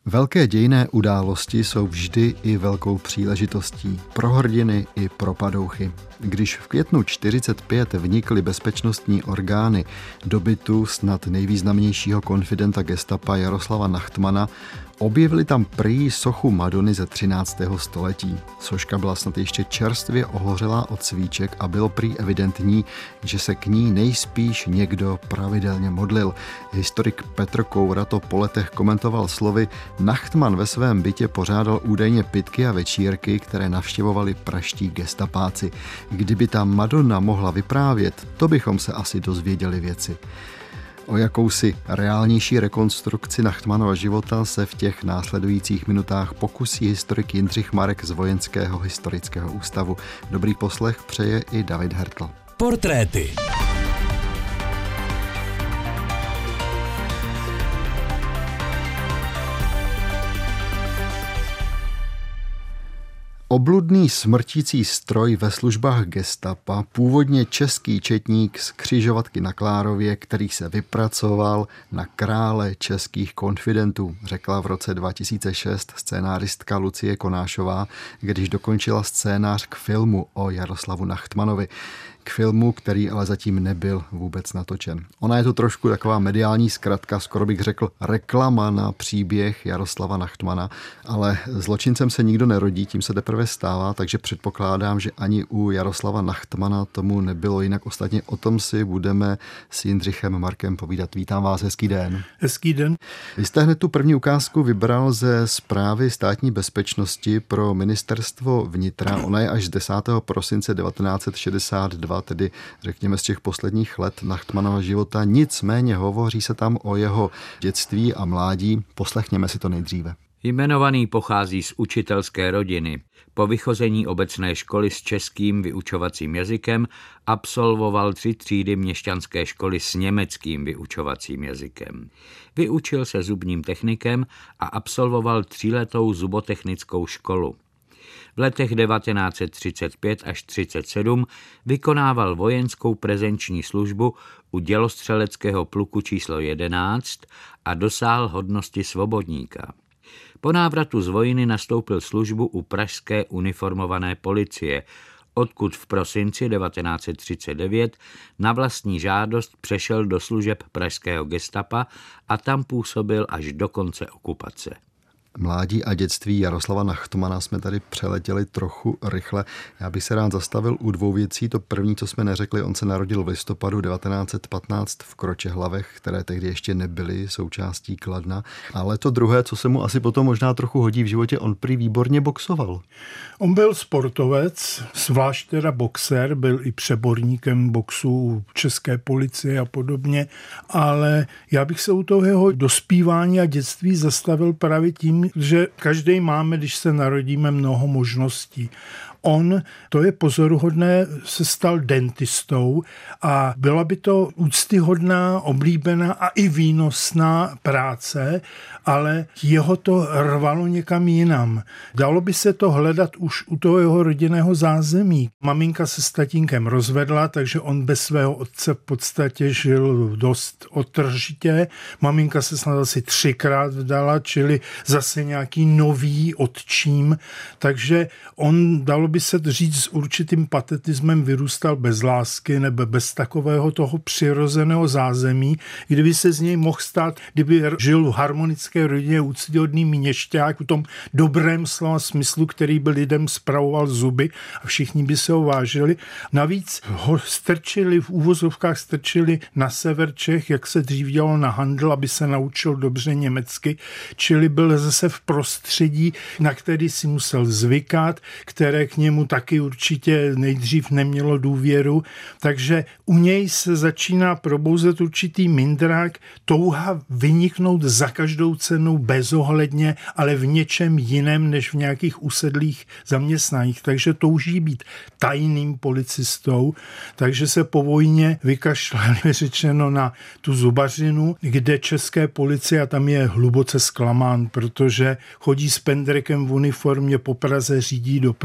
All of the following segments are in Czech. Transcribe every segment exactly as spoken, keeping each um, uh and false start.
Velké dějinné události jsou vždy i velkou příležitostí pro hrdiny i pro padouchy. Když v květnu čtyřicet pět vnikly bezpečnostní orgány do bytu snad nejvýznamnějšího konfidenta gestapa Jaroslava Nachtmana, objevili tam prý sochu Madony ze třináctého století. Soška byla snad ještě čerstvě ohořelá od svíček a bylo prý evidentní, že se k ní nejspíš někdo pravidelně modlil. Historik Petr Koura to po letech komentoval slovy: Nachtman ve svém bytě pořádal údajně pitky a večírky, které navštěvovali praští gestapáci. Kdyby ta Madonna mohla vyprávět, to bychom se asi dozvěděli věci. O jakousi reálnější rekonstrukci Nachtmanova života se v těch následujících minutách pokusí historik Jindřich Marek z Vojenského historického ústavu. Dobrý poslech přeje i David Hertl. Portréty. Obludný smrtící stroj ve službách gestapa, původně český četník z Křižovatky na Klárově, který se vypracoval na krále českých konfidentů, řekla v roce dva tisíce šest scénáristka Lucie Konášová, když dokončila scénář k filmu o Jaroslavu Nachtmanovi. K filmu, který ale zatím nebyl vůbec natočen. Ona je to trošku taková mediální zkratka, skoro bych řekl reklama na příběh Jaroslava Nachtmana, ale zločincem se nikdo nerodí, tím se teprve stává, takže předpokládám, že ani u Jaroslava Nachtmana tomu nebylo jinak. Ostatně o tom si budeme s Jindřichem Markem povídat. Vítám vás, hezký den. Hezký den. Vy jste hned tu první ukázku vybral ze Správy státní bezpečnosti pro ministerstvo vnitra. Ona je až z desátého prosince devatenáct set šedesát dva, tedy řekněme z těch posledních let Nachtmanova života. Nicméně hovoří se tam o jeho dětství a mládí. Poslechněme si to nejdříve. Jmenovaný pochází z učitelské rodiny. Po vychození obecné školy s českým vyučovacím jazykem absolvoval tři třídy měšťanské školy s německým vyučovacím jazykem. Vyučil se zubním technikem a absolvoval tříletou zubotechnickou školu. V letech devatenáct set třicet pět až třicet sedm vykonával vojenskou prezenční službu u dělostřeleckého pluku číslo jedenáct a dosáhl hodnosti svobodníka. Po návratu z vojny nastoupil službu u pražské uniformované policie, odkud v prosinci devatenáct set třicet devět na vlastní žádost přešel do služeb pražského gestapa a tam působil až do konce okupace. Mládí a dětství Jaroslava Nachtmana jsme tady přeletěli trochu rychle. Já bych se rád zastavil u dvou věcí. To první, co jsme neřekli, on se narodil v listopadu devatenáct set patnáct v Kročehlavech, které tehdy ještě nebyly součástí Kladna. Ale to druhé, co se mu asi potom možná trochu hodí v životě, on prý výborně boxoval. On byl sportovec, zvlášť teda boxer, byl i přeborníkem boxu české policie a podobně, ale já bych se u toho jeho dospívání a dětství zastavil právě tím, že každý máme, když se narodíme, mnoho možností. On, to je pozoruhodné, se stal dentistou a byla by to úctyhodná, oblíbená a i výnosná práce, ale jeho to rvalo někam jinam. Dalo by se to hledat už u toho jeho rodinného zázemí. Maminka se s tatínkem rozvedla, takže on bez svého otce v podstatě žil dost odtržitě. Maminka se snad asi třikrát vdala, čili zase nějaký nový otčím, takže on, dalo by se říct, s určitým patetismem vyrůstal bez lásky nebo bez takového toho přirozeného zázemí, kdyby se z něj mohl stát, kdyby žil v harmonické rodině úctyhodný měšťák v tom dobrém slova smyslu, který by lidem spravoval zuby a všichni by se ho vážili. Navíc ho strčili, v úvozovkách strčili na sever Čech, jak se dřív dělalo na Handl, aby se naučil dobře německy, čili byl zase v prostředí, na který si musel zvykat, které k němu taky určitě nejdřív nemělo důvěru, takže u něj se začíná probouzet určitý mindrák, touha vyniknout za každou cenu bezohledně, ale v něčem jiném než v nějakých usedlých zaměstnáních, takže touží být tajným policistou, takže se po vojně vykašlali řečeno na tu zubařinu, kde české policie, a tam je hluboce zklamán, protože chodí s pendrekem v uniformě po Praze, řídí dopravu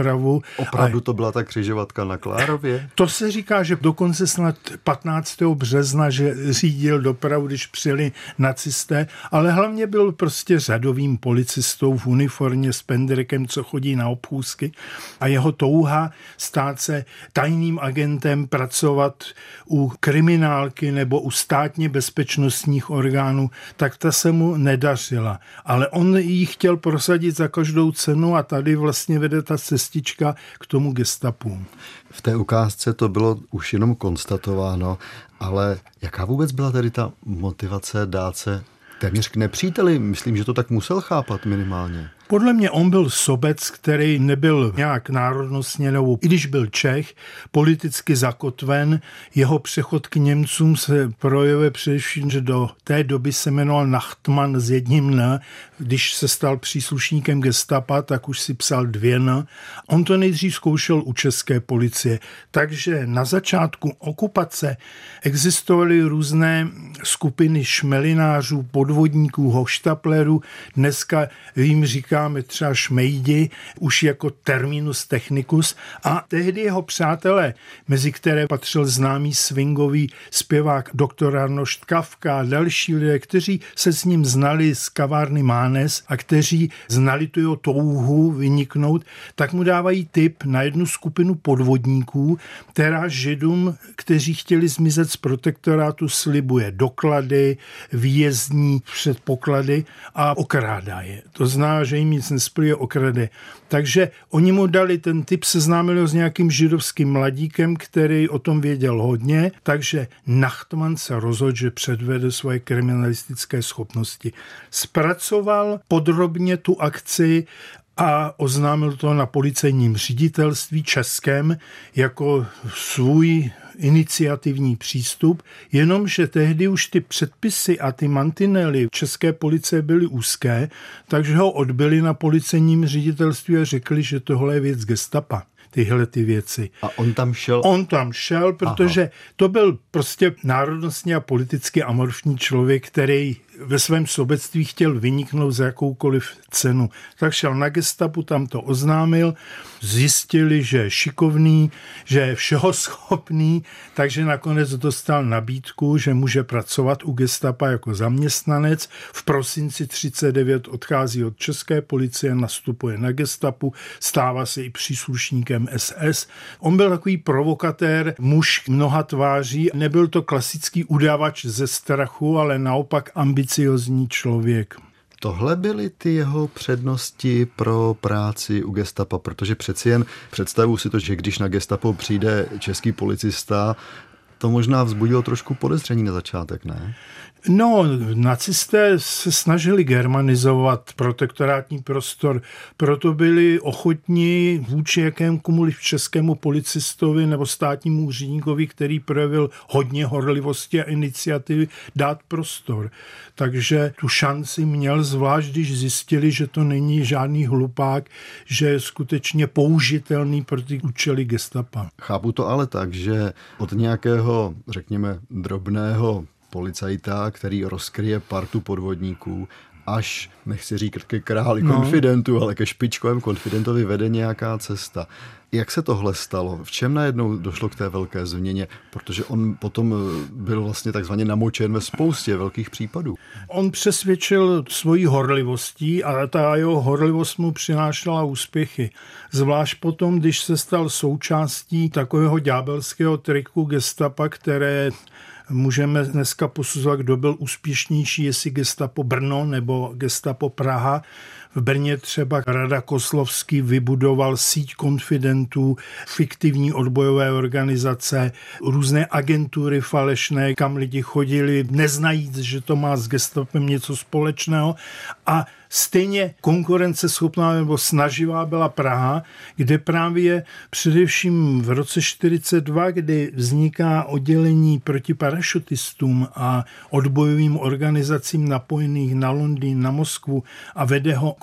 Opravdu to byla ta křižovatka na Klárově? To se říká, že dokonce snad patnáctého března, že řídil dopravu, když přijeli nacisté, ale hlavně byl prostě řadovým policistou v uniformě s pendrekem, co chodí na obchůzky, a jeho touha stát se tajným agentem, pracovat u kriminálky nebo u státně bezpečnostních orgánů, tak ta se mu nedařila. Ale on ji chtěl prosadit za každou cenu a tady vlastně vede ta cestička k tomu gestapu. V té ukázce to bylo už jenom konstatováno, ale jaká vůbec byla tedy ta motivace dát se téměř k nepříteli? Myslím, že to tak musel chápat minimálně. Podle mě on byl sobec, který nebyl nějak národnostně, nebo i když byl Čech, politicky zakotven. Jeho přechod k Němcům se projevuje především, že do té doby se jmenoval Nachtmann s jedním N. Když se stal příslušníkem gestapa, tak už si psal dvě N. On to nejdřív zkoušel u české policie. Takže na začátku okupace existovaly různé skupiny šmelinářů, podvodníků, hoštaplerů. Dneska jim říká máme třeba šmejdi, už jako terminus technicus, a tehdy jeho přátelé, mezi které patřil známý swingový zpěvák doktor Arnošt Kafka a další lidé, kteří se s ním znali z kavárny Mánes a kteří znali tu jeho touhu vyniknout, tak mu dávají tip na jednu skupinu podvodníků, která Židům, kteří chtěli zmizet z protektorátu, slibuje doklady, výjezdní předpoklady a okrádá je. To znamená, že jim nic nesplňuje, okrade. Takže oni mu dali ten tip, seznámili ho s nějakým židovským mladíkem, který o tom věděl hodně, takže Nachtmann se rozhodl, že předvede svoje kriminalistické schopnosti. Zpracoval podrobně tu akci a oznámil to na policejním ředitelství českém jako svůj iniciativní přístup, jenomže tehdy už ty předpisy a ty mantinely české policie byly úzké, takže ho odbyli na policejním ředitelství a řekli, že tohle je věc gestapa. Tyhle ty věci. A on tam šel? On tam šel, protože Aha. to byl prostě národnostně a politicky amorfní člověk, který ve svém sobectví chtěl vyniknout za jakoukoliv cenu. Tak šel na gestapu, tam to oznámil, zjistili, že je šikovný, že je všeho schopný, takže nakonec dostal nabídku, že může pracovat u gestapa jako zaměstnanec. V prosinci třicet devět odchází od české policie, nastupuje na gestapu, stává se i příslušníkem S S. On byl takový provokatér, muž mnoha tváří, nebyl to klasický udavač ze strachu, ale naopak ambiciozní člověk. Tohle byly ty jeho přednosti pro práci u gestapa, protože přeci jen představuji si to, že když na gestapo přijde český policista, to možná vzbudilo trošku podezření na začátek, ne? No, nacisté se snažili germanizovat protektorátní prostor, proto byli ochotní vůči jakémukoliv českému policistovi nebo státnímu úředníkovi, který projevil hodně horlivosti a iniciativy, dát prostor. Takže tu šanci měl, zvlášť když zjistili, že to není žádný hlupák, že je skutečně použitelný pro ty účely gestapa. Chápu to ale tak, že od nějakého, řekněme, drobného policajta, který rozkryje partu podvodníků, až, nechci říkat ke králi no. konfidentu, ale ke špičkovém konfidentovi vede nějaká cesta. Jak se tohle stalo? V čem najednou došlo k té velké změně? Protože on potom byl vlastně takzvaně namočen ve spoustě velkých případů. On přesvědčil svojí horlivostí a ta jeho horlivost mu přinášela úspěchy. Zvlášť potom, když se stal součástí takového ďábelského triku gestapa, které můžeme dneska posuzovat, kdo byl úspěšnější, jestli gestapo Brno nebo gestapo Praha. V Brně třeba Rada Koslovský vybudoval síť konfidentů, fiktivní odbojové organizace, různé agentury falešné, kam lidi chodili, neznajíc, že to má s gestapem něco společného, a stejně konkurenceschopná nebo snaživá byla Praha, kde právě především v roce čtyřicet dva, kdy vzniká oddělení proti parašutistům a odbojovým organizacím napojených na Londýn, na Moskvu a vede ho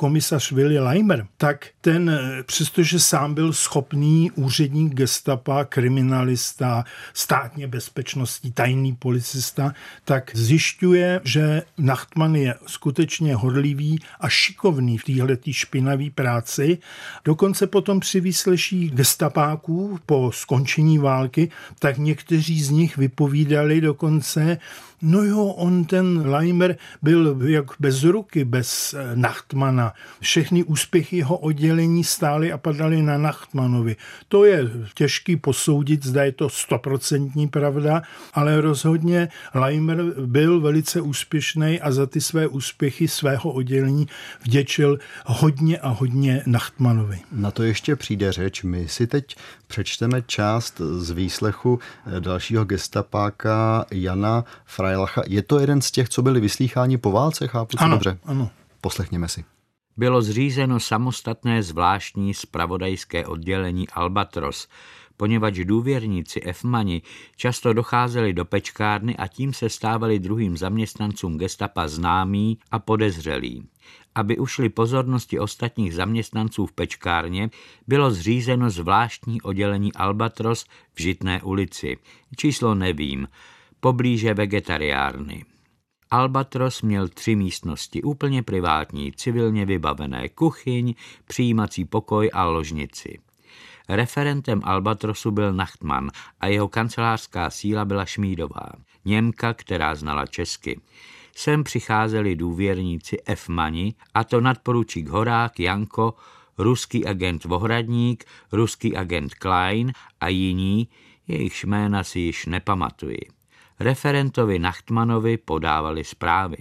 komisař Willy Leimer, tak ten, přestože sám byl schopný úředník gestapa, kriminalista, státně bezpečnostní, tajný policista, tak zjišťuje, že Nachtmann je skutečně horlivý a šikovný v téhletý špinavý práci. Dokonce potom při výsleší gestapáků po skončení války, tak někteří z nich vypovídali dokonce, no jo, on ten Leimer byl jak bez ruky, bez Nachtmanna. Všechny úspěchy jeho oddělení stály a padaly na Nachtmannovi. To je těžký posoudit, zda je to stoprocentní pravda, ale rozhodně Leimer byl velice úspěšný a za ty své úspěchy svého oddělení vděčil hodně a hodně Nachtmannovi. Na to ještě přijde řeč. My si teď přečteme část z výslechu dalšího gestapáka Jana Freilacha. Je to jeden z těch, co byli vyslýcháni po válce, chápu to ano, dobře? Ano. Poslechněme si. Bylo zřízeno samostatné zvláštní zpravodajské oddělení Albatros, poněvadž důvěrníci F-mani často docházeli do pečkárny a tím se stávali druhým zaměstnancům gestapa známí a podezřelí. Aby ušli pozornosti ostatních zaměstnanců v pečkárně, bylo zřízeno zvláštní oddělení Albatros v Žitné ulici. Číslo nevím, poblíže vegetariárny. Albatros měl tři místnosti, úplně privátní, civilně vybavené, kuchyň, přijímací pokoj a ložnici. Referentem Albatrosu byl Nachtmann a jeho kancelářská síla byla Šmídová, Němka, která znala česky. Sem přicházeli důvěrníci F-mani, a to nadporučík Horák, Janko, ruský agent Vohradník, ruský agent Klein a jiní, jejichž jména si již nepamatuji. Referentovi Nachtmannovi podávali zprávy.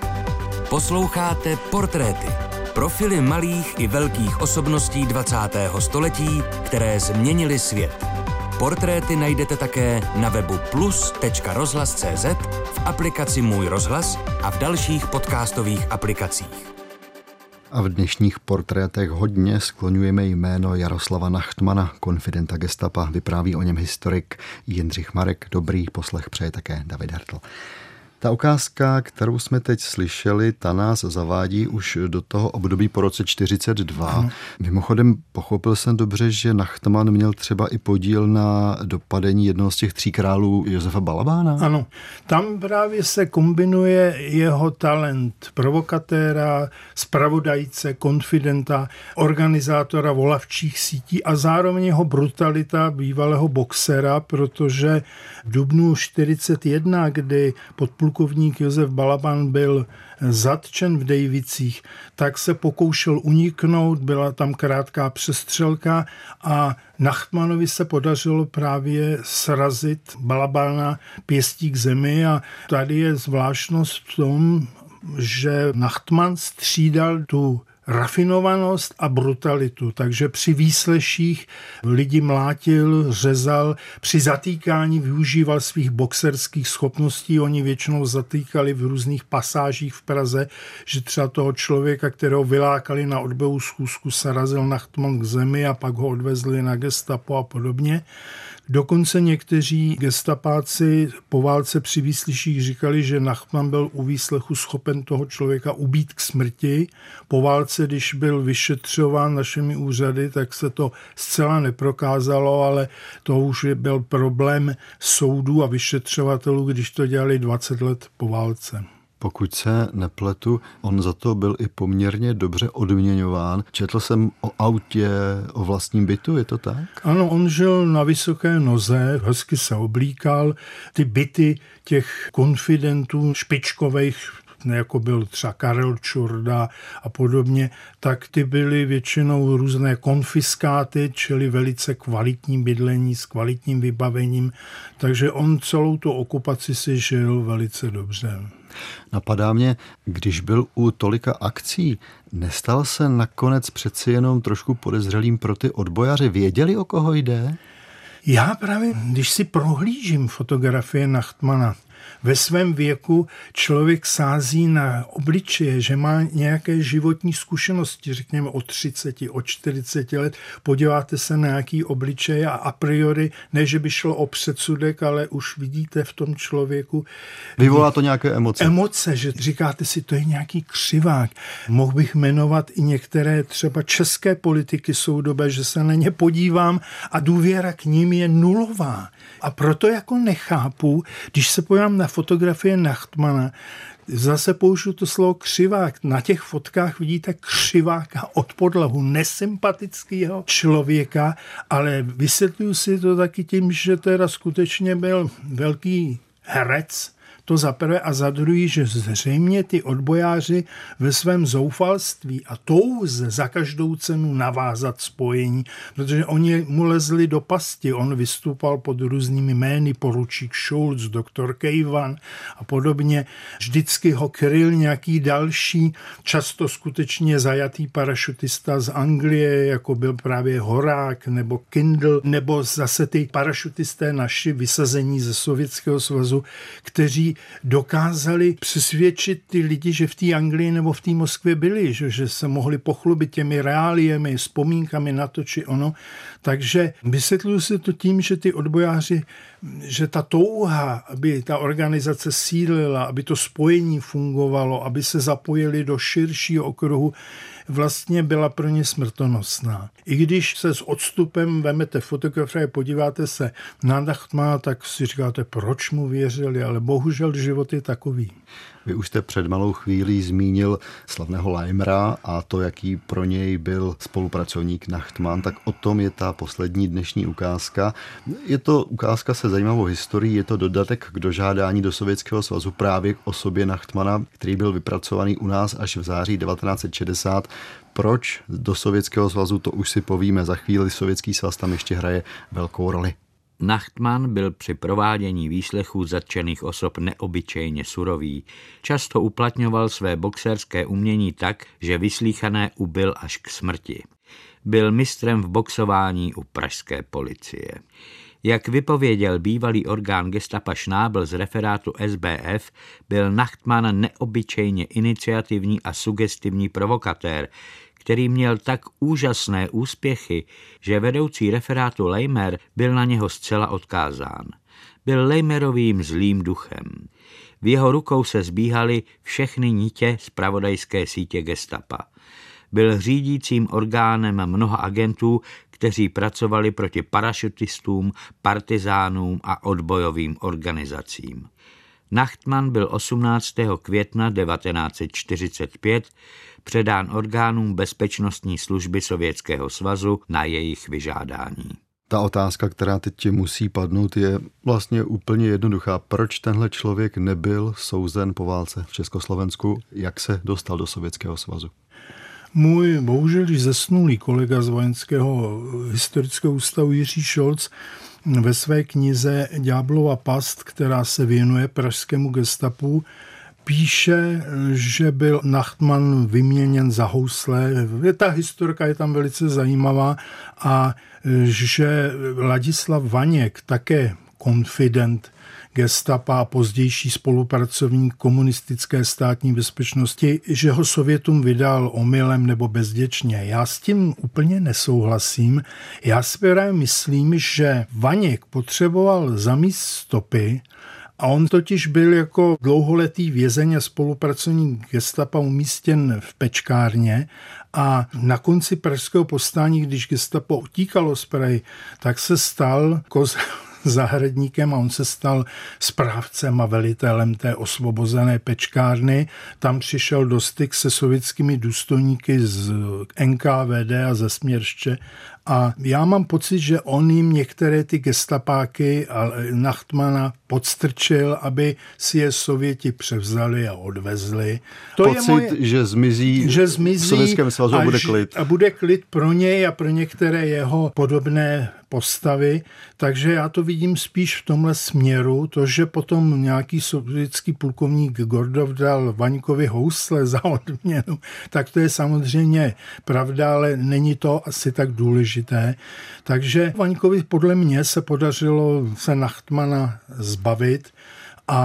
Posloucháte Portréty. Profily malých i velkých osobností dvacátého století, které změnily svět. Portréty najdete také na webu plus tečka rozhlas tečka cé zet, v aplikaci Můj rozhlas a v dalších podcastových aplikacích. A v dnešních portrétech hodně skloňujeme jméno Jaroslava Nachtmana, konfidenta gestapa. Vypráví o něm historik Jindřich Marek. Dobrý poslech přeje také David Hertl. Ta ukázka, kterou jsme teď slyšeli, ta nás zavádí už do toho období po roce čtyřicet dva. Ano. Mimochodem pochopil jsem dobře, že Nachtmann měl třeba i podíl na dopadení jednoho z těch tří králů Josefa Balabána? Ano, tam právě se kombinuje jeho talent provokatéra, zpravodajce, konfidenta, organizátora volavčích sítí a zároveň jeho brutalita bývalého boxera, protože v dubnu čtyřicet jedna, kdy podplukovník Josef Balabán byl zatčen v Dejvicích, tak se pokoušel uniknout, byla tam krátká přestřelka a Nachtmannovi se podařilo právě srazit Balabána pěstí k zemi a tady je zvláštnost v tom, že Nachtmann střídal tu rafinovanost a brutalitu, takže při výsleších lidi mlátil, řezal, při zatýkání využíval svých boxerských schopností, oni většinou zatýkali v různých pasážích v Praze, že třeba toho člověka, kterého vylákali na odběhu schůzku, sarazil Nachtmann k zemi a pak ho odvezli na gestapo a podobně. Dokonce někteří gestapáci po válce při výslyších říkali, že Nachtmann byl u výslechu schopen toho člověka ubít k smrti. Po válce, když byl vyšetřován našimi úřady, tak se to zcela neprokázalo, ale to už byl problém soudů a vyšetřovatelů, když to dělali dvacet let po válce. Pokud se nepletu, on za to byl i poměrně dobře odměňován. Četl jsem o autě, o vlastním bytu, je to tak? Ano, on žil na vysoké noze, hezky se oblíkal. Ty byty těch konfidentů špičkových, jako byl třeba Karel Čurda a podobně, tak ty byly většinou různé konfiskáty, čili velice kvalitní bydlení s kvalitním vybavením. Takže on celou tu okupaci si žil velice dobře. Napadá mě, když byl u tolika akcí, nestal se nakonec přeci jenom trošku podezřelým pro ty odbojaře? Věděli, o koho jde? Já právě, když si prohlížím fotografie Nachtmanna, ve svém věku člověk sází na obličeje, že má nějaké životní zkušenosti, řekněme o třiceti, o čtyřiceti let, podíváte se na nějaký obličej a a priori, ne, že by šlo o předsudek, ale už vidíte v tom člověku. Vyvolá to nějaké emoce. Emoce, že říkáte si, to je nějaký křivák. Mohl bych jmenovat i některé třeba české politiky soudobé, že se na ně podívám a důvěra k nim je nulová. A proto jako nechápu, když se podívám na fotografie Nachtmana, zase použiju to slovo křivák. Na těch fotkách vidíte křiváka od podlahu, nesympatického člověka, ale vysvětluju si to taky tím, že teda skutečně byl velký herec, to za prvé, a za druhý, že zřejmě ty odbojáři ve svém zoufalství a touze za každou cenu navázat spojení, protože oni mu lezli do pasti, on vystupal pod různými jmény, poručík Schulz, doktor Kejvan a podobně. Vždycky ho kryl nějaký další, často skutečně zajatý parašutista z Anglie, jako byl právě Horák nebo Kindl, nebo zase ty parašutisté naši vysazení ze Sovětského svazu, kteří dokázali přesvědčit ty lidi, že v té Anglii nebo v té Moskvě byli, že, že se mohli pochlubit těmi reáliemi, vzpomínkami na to či ono. Takže vysvětluju si to tím, že ty odbojáři, že ta touha, aby ta organizace sílila, aby to spojení fungovalo, aby se zapojili do širšího okruhu, vlastně byla pro ně smrtonosná. I když se s odstupem vemete fotografie, podíváte se na Nachtmana, tak si říkáte, proč mu věřili, ale bohužel život je takový. Vy už jste před malou chvílí zmínil slavného Leimera a to, jaký pro něj byl spolupracovník Nachtman, tak o tom je ta poslední dnešní ukázka. Je to ukázka se zajímavou historií, je to dodatek k dožádání do Sovětského svazu právě k osobě Nachtmana, který byl vypracovaný u nás až v září devatenáct set šedesát. Proč do Sovětského svazu, to už si povíme za chvíli, Sovětský svaz tam ještě hraje velkou roli. Nachtman byl při provádění výslechů zatčených osob neobyčejně surový. Často uplatňoval své boxerské umění tak, že vyslíchané ubil až k smrti. Byl mistrem v boxování u pražské policie. Jak vypověděl bývalý orgán gestapa Šnábl z referátu S B F, byl Nachtman neobyčejně iniciativní a sugestivní provokatér, který měl tak úžasné úspěchy, že vedoucí referátu Leimer byl na něho zcela odkázán. Byl Leimerovým zlým duchem. V jeho rukou se zbíhaly všechny nitě zpravodajské sítě gestapa. Byl řídícím orgánem mnoha agentů, kteří pracovali proti parašutistům, partizánům a odbojovým organizacím. Nachtman byl osmnáctého května devatenáct set čtyřicet pět předán orgánům bezpečnostní služby Sovětského svazu na jejich vyžádání. Ta otázka, která teď ti musí padnout, je vlastně úplně jednoduchá. Proč tenhle člověk nebyl souzen po válce v Československu? Jak se dostal do Sovětského svazu? Můj bohužel již zesnulý kolega z Vojenského historického ústavu Jiří Šolc ve své knize Ďáblova past, která se věnuje pražskému gestapu, píše, že byl Nachtman vyměněn za housle. Ta historka je tam velice zajímavá a že Ladislav Vaněk, také konfident gestapa a pozdější spolupracovník komunistické státní bezpečnosti, že ho Sovětům vydal omylem nebo bezděčně. Já s tím úplně nesouhlasím. Já si právě myslím, že Vaněk potřeboval zamíst stopy a on totiž byl jako dlouholetý vězeň a spolupracovník gestapa umístěn v Pečkárně a na konci pražského povstání, když gestapo utíkalo z Prahy, tak se stal koz zahradníkem a on se stal správcem a velitelem té osvobozené Pečkárny. Tam přišel do styk se sovětskými důstojníky z N K V D a ze Směrště a já mám pocit, že on jim některé ty gestapáky a Nachtmana podstrčil, aby si je Sověti převzali a odvezli. To pocit, je moje, že zmizí, že zmizí v Sovětském svazu a bude klid. A bude klid pro něj a pro některé jeho podobné postavy, takže já to vidím spíš v tomhle směru, to, že potom nějaký sovětský plukovník Gordov dal Vaňkovi housle za odměnu, tak to je samozřejmě pravda, ale není to asi tak důležité. Takže Vaňkovi podle mě se podařilo se Nachtmana zbavit a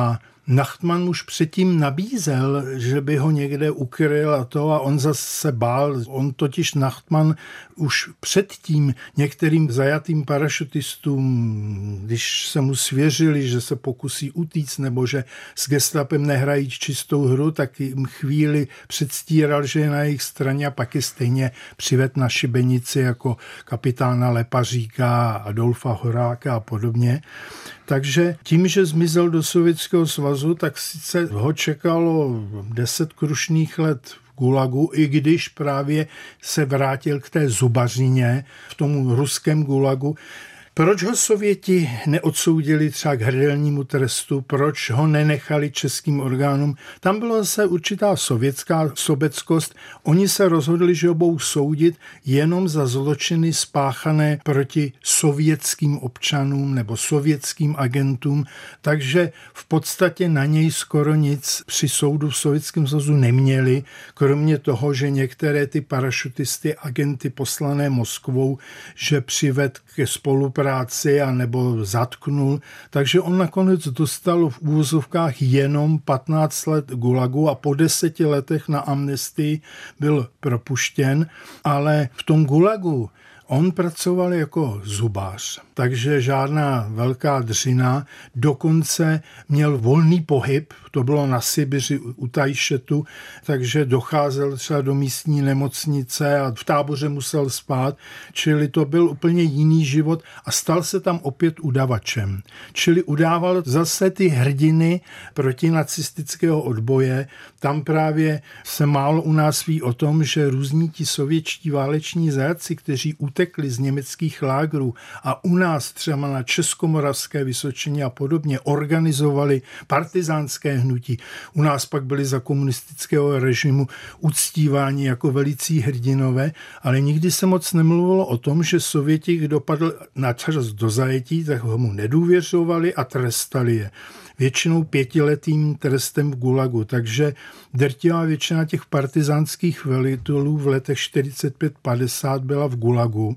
Nachtman už předtím nabízel, že by ho někde ukryl a to a on zase se bál. On totiž Nachtman už předtím některým zajatým parašutistům, když se mu svěřili, že se pokusí utíct nebo že s gestapem nehrají čistou hru, tak jim chvíli předstíral, že je na jejich straně a pak je stejně přived na šibenici jako kapitána Lepaříka, Adolfa Horáka a podobně. Takže tím, že zmizel do Sovětského svazu, tak sice ho čekalo deset krušných let v gulagu, i když právě se vrátil k té zubařině v tom ruském gulagu. Proč ho Sověti neodsoudili třeba k hrdelnímu trestu, proč ho nenechali českým orgánům? Tam byla zase určitá sovětská sobeckost. Oni se rozhodli, že ho budou soudit jenom za zločiny spáchané proti sovětským občanům nebo sovětským agentům, takže v podstatě na něj skoro nic při soudu v Sovětském svazu neměli, kromě toho, že některé ty parašutisty, agenty poslané Moskvou, že přived ke spolupráci práci a nebo zatknul, takže on nakonec dostal v úvozovkách jenom patnáct let gulagu a po deseti letech na amnestii byl propuštěn, ale v tom gulagu on pracoval jako zubář, takže žádná velká dřina, dokonce měl volný pohyb, to bylo na Sibiři u Tajšetu, takže docházel třeba do místní nemocnice a v táboře musel spát, čili to byl úplně jiný život a stal se tam opět udavačem. Čili udával zase ty hrdiny protinacistického odboje, tam právě se málo u nás ví o tom, že různí ti sovětští váleční zajatci, kteří utekli z německých lágrů a u nás třeba na Českomoravské Vysočině a podobně organizovali partizánské hnutí. U nás pak byli za komunistického režimu uctíváni jako velicí hrdinové, ale nikdy se moc nemluvilo o tom, že Sověti, kdo padl na čas do zajetí, tak ho mu nedůvěřovali a trestali je. Většinou pětiletým trestem v gulagu, takže drtivá většina těch partizánských velitelů v letech čtyřicet pět padesát byla v gulagu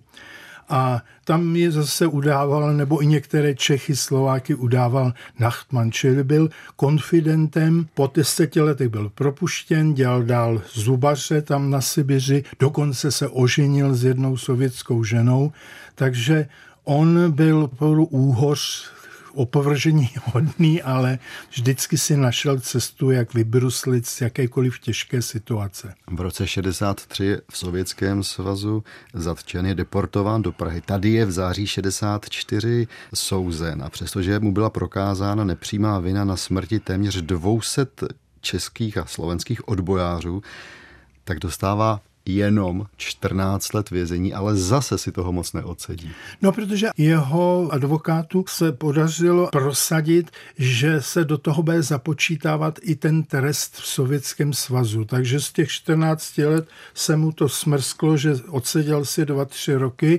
a tam je zase udával, nebo i některé Čechy, Slováky udával Nachtman, čili byl konfidentem, po deseti letech byl propuštěn, dělal dál zubaře tam na Sibiři, dokonce se oženil s jednou sovětskou ženou, takže on byl opravdu úhoř, opovržení hodný, ale vždycky si našel cestu, jak vybruslit z jakékoliv těžké situace. V roce šedesát tři v Sovětském svazu zatčen, je deportován do Prahy. Tady je v září šedesát čtyři souzen a přestože mu byla prokázána nepřímá vina na smrti téměř dvě stě českých a slovenských odbojářů, tak dostává jenom čtrnáct let vězení, ale zase si toho moc neodsedí. No, protože jeho advokátu se podařilo prosadit, že se do toho bude započítávat i ten trest v Sovětském svazu. Takže z těch čtrnácti let se mu to smrsklo, že odseděl si dva, tři roky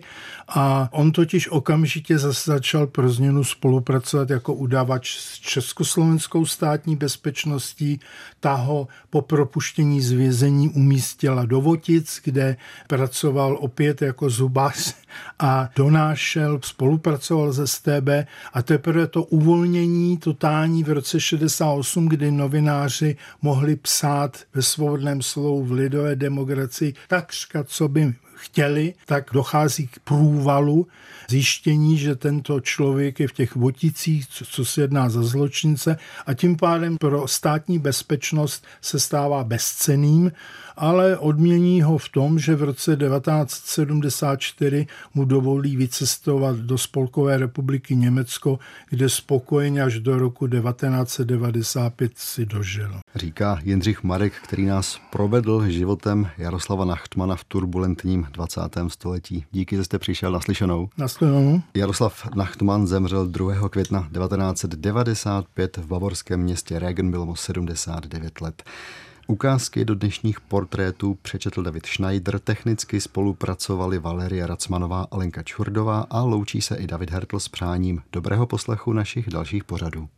a on totiž okamžitě zase začal pro změnu spolupracovat jako udavač s československou státní bezpečností. Ta ho po propuštění z vězení umístila do Votic, kde pracoval opět jako zubař a donášel, spolupracoval se S T B a teprve to uvolnění totální v roce šedesát osm, kdy novináři mohli psát ve svobodném slovu v lidové demokracii takřka, co by chtěli, tak dochází k průvalu zjištění, že tento člověk je v těch Voticích, co se jedná za zločince a tím pádem pro státní bezpečnost se stává bezcenným, ale odmění ho v tom, že v roce devatenáct sedmdesát čtyři mu dovolí vycestovat do Spolkové republiky Německo, kde spokojeně až do roku devatenáct devadesát pět si dožil. Říká Jindřich Marek, který nás provedl životem Jaroslava Nachtmana v turbulentním dvacátém století. Díky, že jste přišel naslyšenou. Naslyšenou. Jaroslav Nachtman zemřel druhého května devatenáct devadesát pět v bavorském městě Regen, bylo mu sedmdesát devět let. Ukázky do dnešních portrétů přečetl David Schneider, technicky spolupracovali Valerie Racmanová a Lenka Čurdová a loučí se i David Hertl s přáním dobrého poslechu našich dalších pořadů.